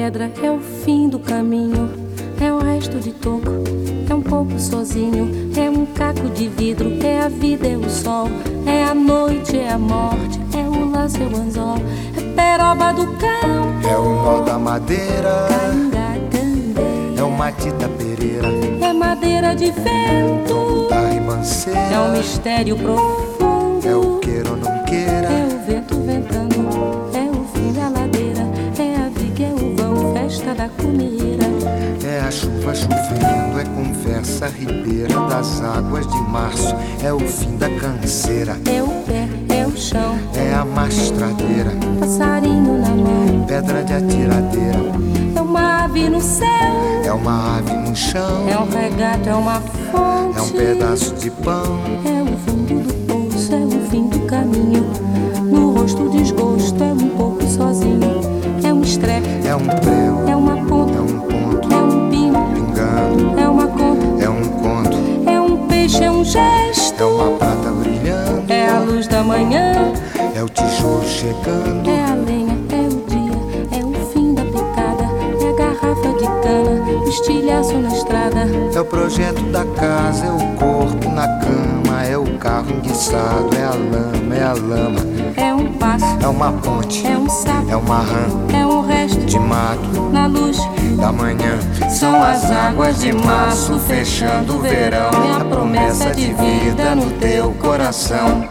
pedra, é o fim do caminho, é o resto de toco, é um pouco sozinho, é um caco de vidro, é a vida, é o sol, é a noite, é a morte, é o laço, é o anzol, é peroba do cão, é o nó da madeira, é o matita pereira, é madeira de vento, da ribanceira, é um mistério profundo, é o queira ou não queira, é o vento ventando, é o fim da ladeira, é a viga, é o vão, festa da comeira, é a chuva chovendo, é conversa ribeira das águas de março, é o fim da canseira, é o pé, é o chão, é a mastradeira, passarinho na mão, pedra de atiradeira, é uma ave no céu, é uma ave no chão, é um regato, é uma fonte, é um pedaço de pão, é o fundo do poço, é o fim do caminho, no rosto desgosto, é um pouco sozinho, é um estrepe, é um prego, é uma ponta, é um ponto, é um pingo, pingando, é uma conta, é um conto, é um peixe, é um gesto, é uma prata brilhando, é a luz da manhã, é o tijolo chegando, é a lenha, é o dia, é o fim da picada, é a garrafa de cana, o estilhaço na estrada, é o projeto da casa, é o corpo na cama, é o carro enguiçado, é a lama, é um passo, é uma ponte, é um sapo, é uma rã é um resto de mato na luz da manhã. São as águas de março fechando o verão, é a promessa de vida no teu coração.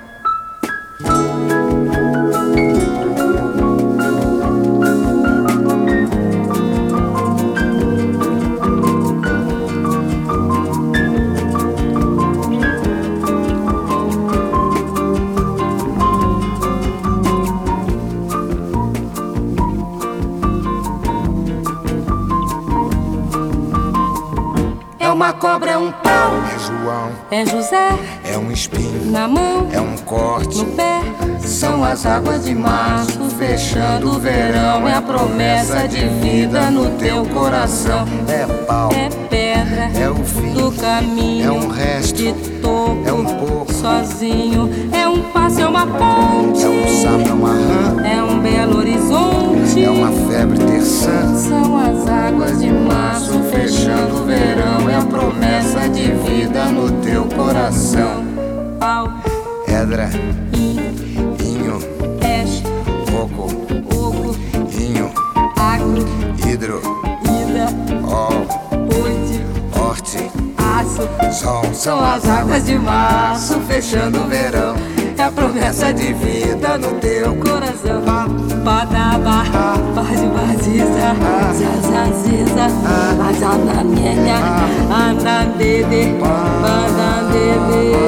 É uma cobra, é um pau, É João, é José, é um espinho, na mão, é um corte, no pé. são as águas de março fechando o verão, é a promessa de vida no teu coração. É pau, É pedra, é o fim do caminho, é um resto, de toco, é um pouco, sozinho, é um passo, é uma ponte, é um sapo, é uma rã, é um belo horizonte, é uma febre terçã. são as águas de março fechando o verão, é a promessa de vida no teu coração. Pau, Pedra, in, inho, peixe, coco, oco, inho, agro, hidro, ida, ol, oite, horte, aço. sol. São as águas de março fechando o verão, é a promessa de vida no teu coração. Padaba, Baziza, Zazaziza, Azanamenya, Andandede, Bandandede.